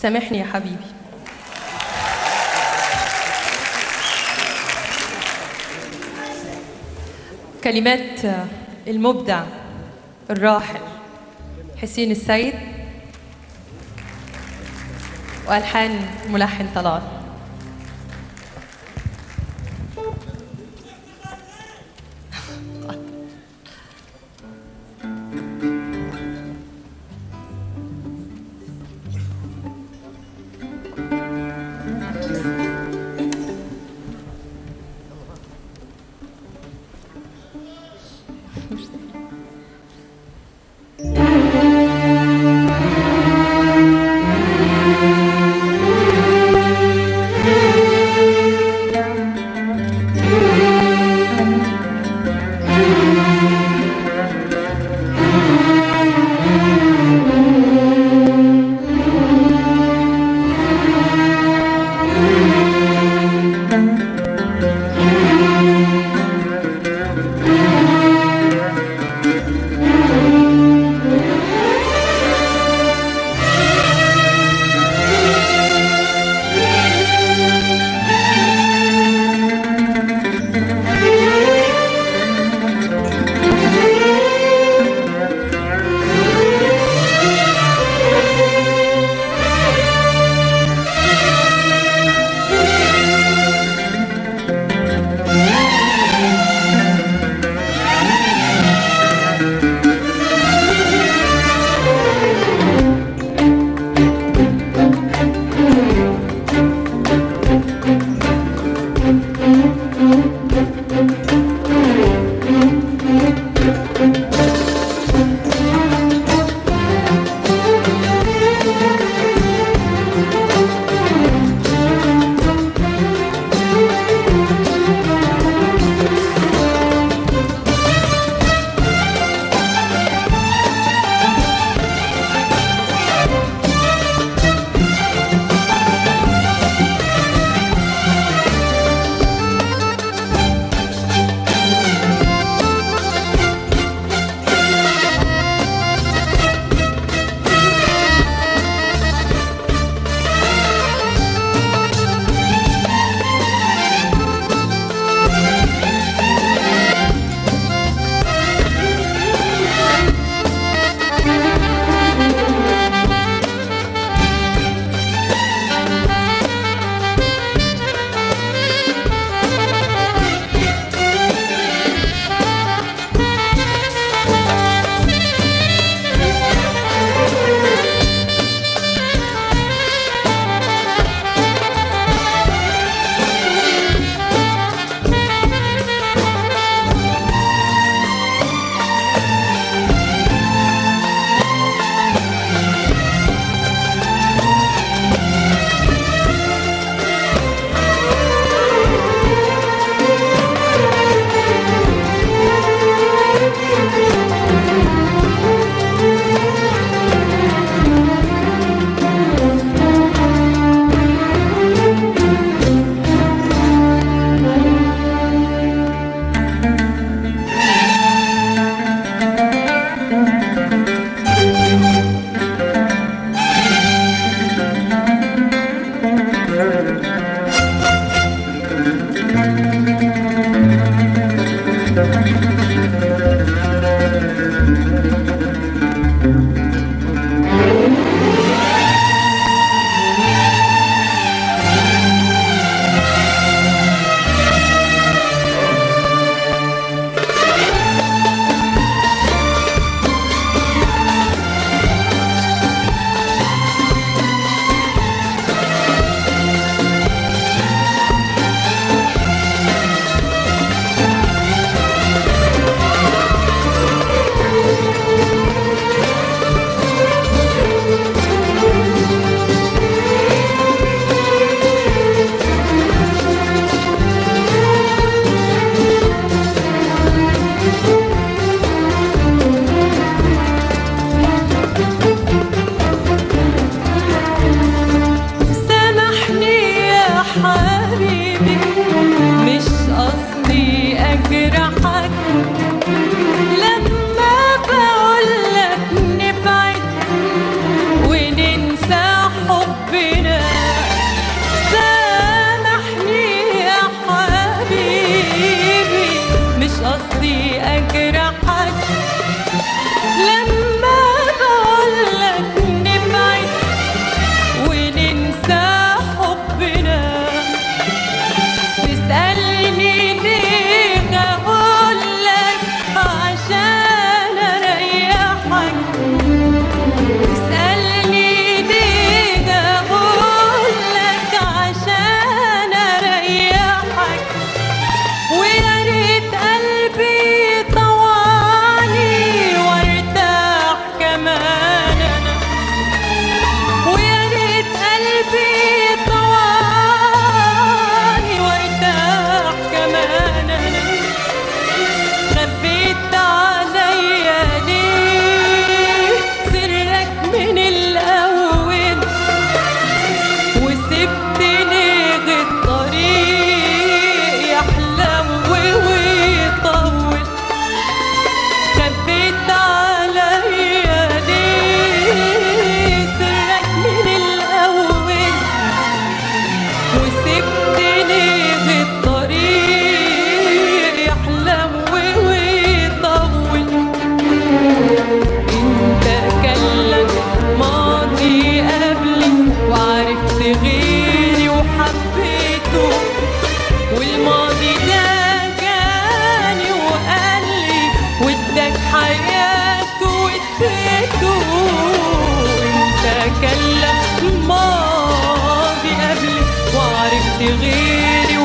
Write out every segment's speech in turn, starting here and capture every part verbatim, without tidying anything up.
سامحني يا حبيبي. كلمات المبدع الراحل حسين السيد، وألحان ملحن طلال.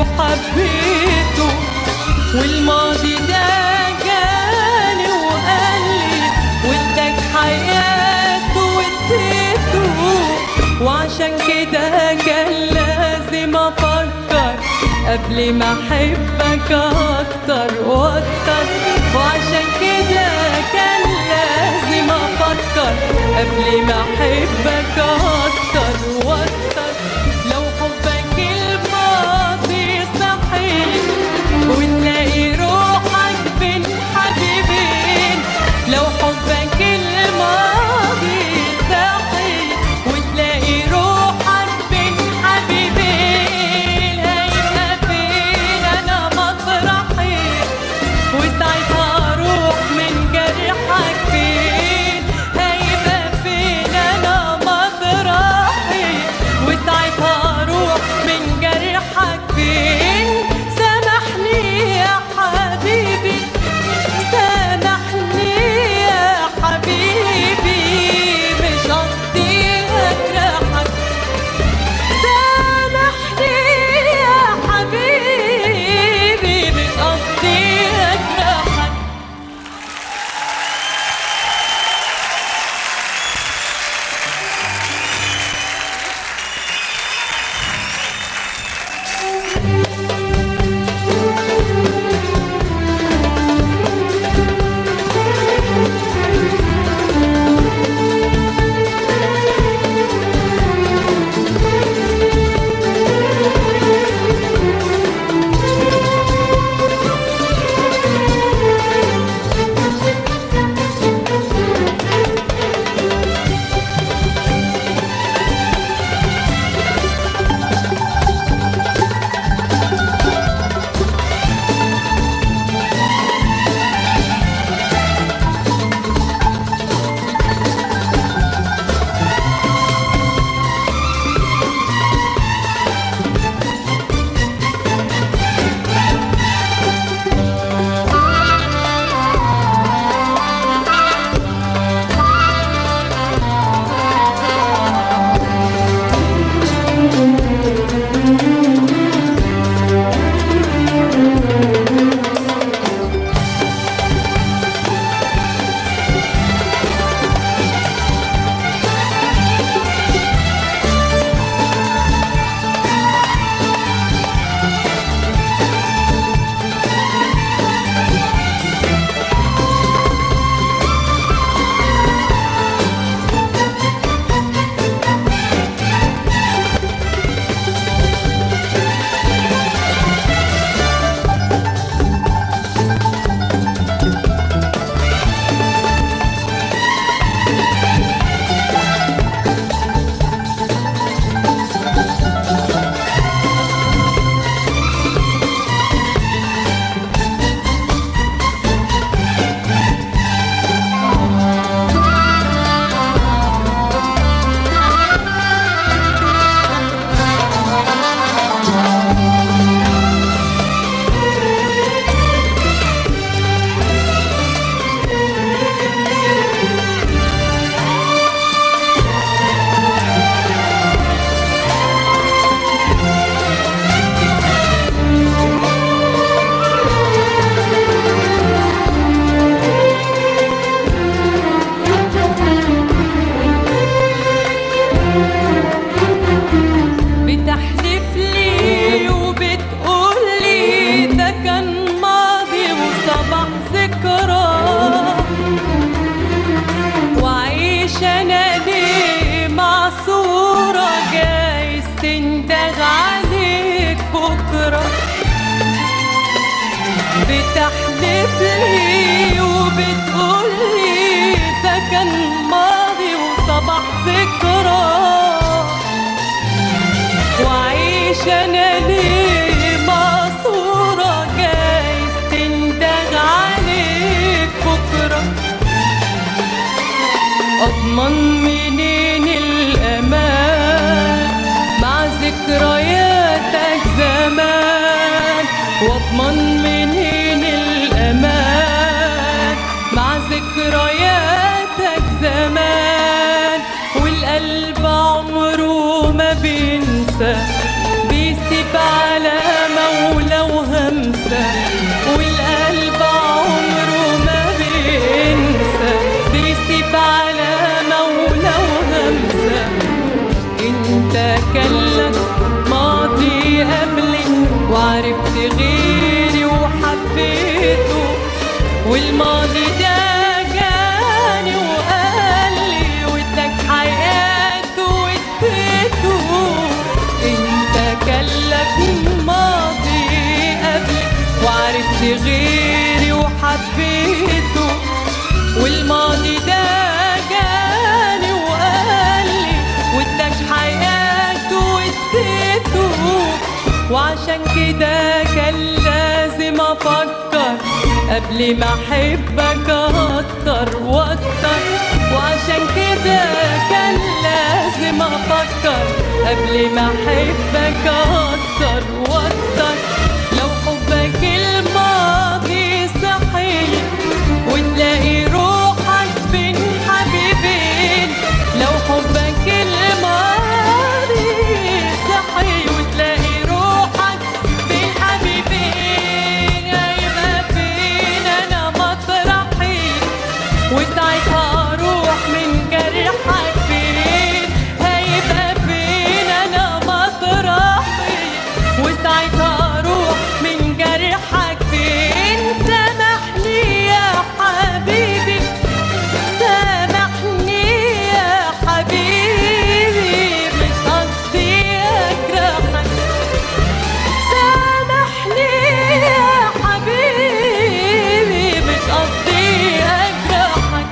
وحبيته، والماضي ده جاني وقالي واداك حياته واديته، وعشان كده كان لازم افكر قبل ما احبك اكتر واكتر، وعشان كده كان لازم افكر قبل ما احبك اكتر واكتر. لو حبك الماضي صحيح وتلاقي روحك بين حبيبين، لو حبك الماضي صحيح وتلاقي روحك بين حبيبين، هيبقى فين انا مطرحي وساعتها اروح من جرحك فين، هيبقى فين انا مطرحي وساعتها اروح من جرحك فين. سامحني يا حبيبي، سامحني يا حبيبي، مش قصدي اجرحك، سامحني يا حبيبي، مش قصدي اجرحك. بتحلف لي وبتقولي ده كان ماضي وصباح ذكرى، وعيش انا ليه مقصورة جايز تندغ عليك بكرة. اضمن منين الامان مع ذكرياتك زمان، واضمن منين الامان مع ذكرياتك زمان، والقلب عمره ما بينسى بيسيب علامة ماضي قبلي وعرفت غيري وحبيته، والماضي ده جاني وقالي واداك حياته واديته، وعشان كده كان لازم افكر قبل ما احبك اكتر واكتر، وعشان كده كان لازم افكر قبل ما احبك اكتر واكتر. لو حبك الماضي صحي وتلاقي روحك بين حبيبين، لو حبك الماضي صحي وتلاقي روحك بين حبيبين، هيبقى فين انا مطرحي وساعتها اروح من جرحك فين، هيبقى فين انا مطرحي وساعتها اروح من جرحك فين. سامحني يا حبيبي، سامحني يا حبيبي، مش قصدي اجرحك، سامحني يا حبيبي، مش قصدي اجرحك.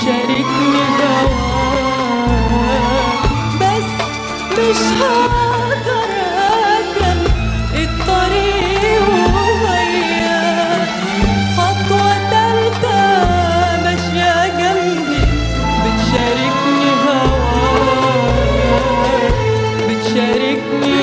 بتشاركني هواك، بس مش هقدر أكمل الطريق وياك، خطوة تالتة ماشية جنبي بتشاركني هواك، بتشاركني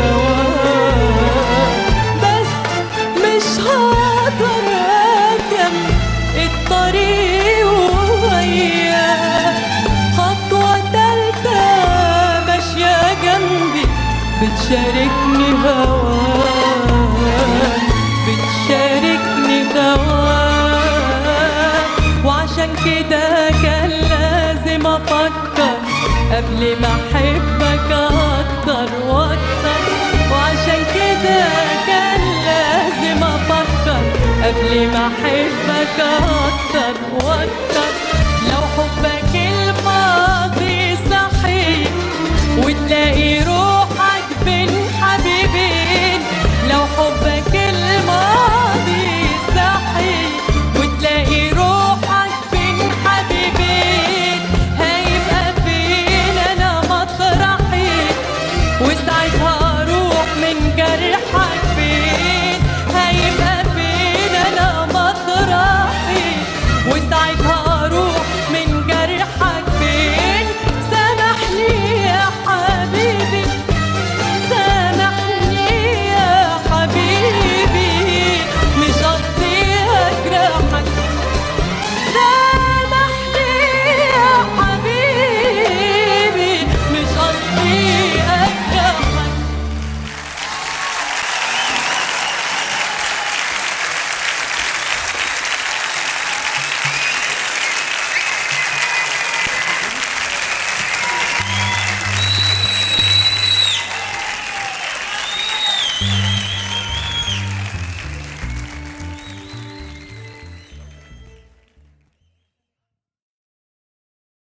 هواك، بس مش هقدر أكمل الطريق وياك، خطوة تالتة ماشية جنبي بتشاركني هواك، بتشاركني هواك. وعشان كده كان لازم أفكر قبل ما أحبك أكتر وأكتر، وعشان كده كان لازم أفكر قبل ما أحبك أكتر وأكتر.